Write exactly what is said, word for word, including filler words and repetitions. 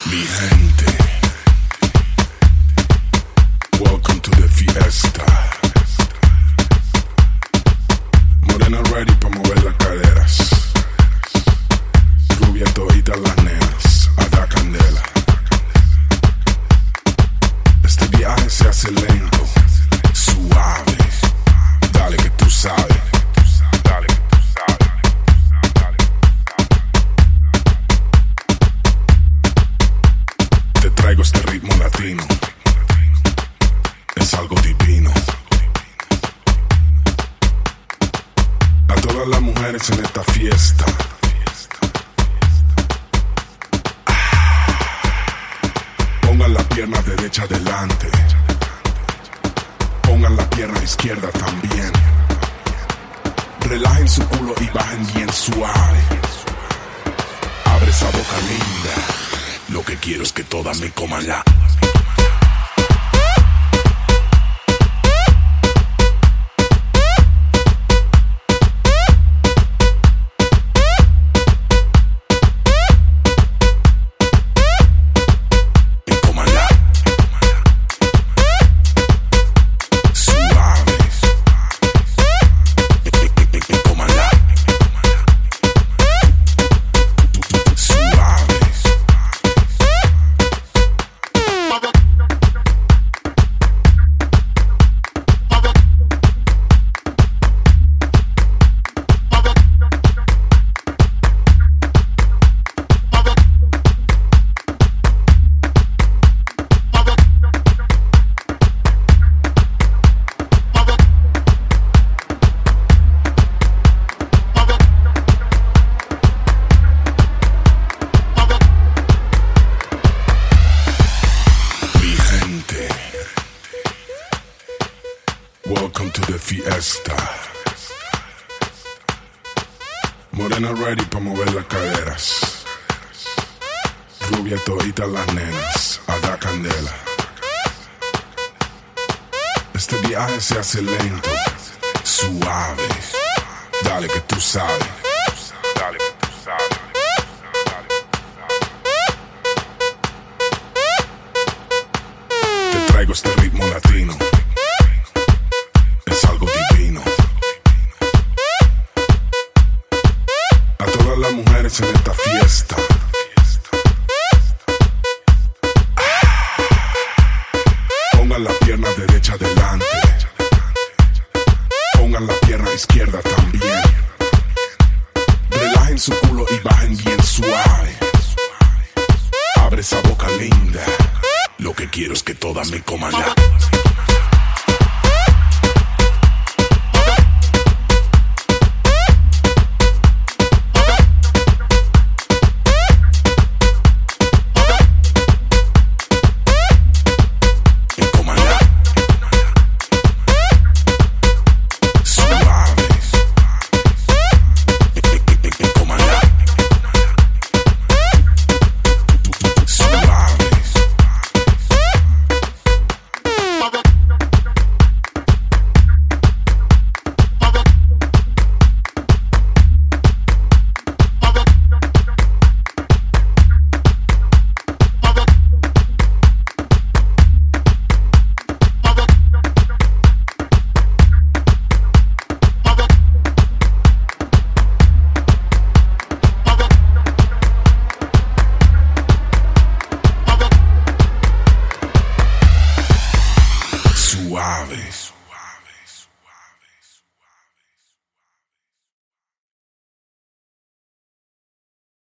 Mi gente, welcome to the fiesta. Morena ready pa' mover las caderas. Rubia todita las nenas, a la candela. Este viaje se hace lento, suave. Dale que tú sabes. Dale que tú sabes. Dale que tú sabes. Te traigo este ritmo latino. Es algo divino. A todas las mujeres en esta fiesta, pongan la pierna derecha adelante, pongan la pierna izquierda también. Relajen su culo y bajen bien suave. Abre esa boca linda. Lo que quiero es que todas me coman la. Welcome to the fiesta. Morena ready pa' mover las caderas. Rubia todita las nenas, a la candela. Este viaje se hace lento, suave. Dale que tú sabes. Dale que tú sabes. Te traigo este ritmo latino. Es algo divino. A todas las mujeres en esta fiesta, pongan la pierna derecha adelante, pongan la pierna izquierda también. Relajen su culo y bajen bien suave. Abre esa boca linda. Lo que quiero es que todas me coman la. Suave.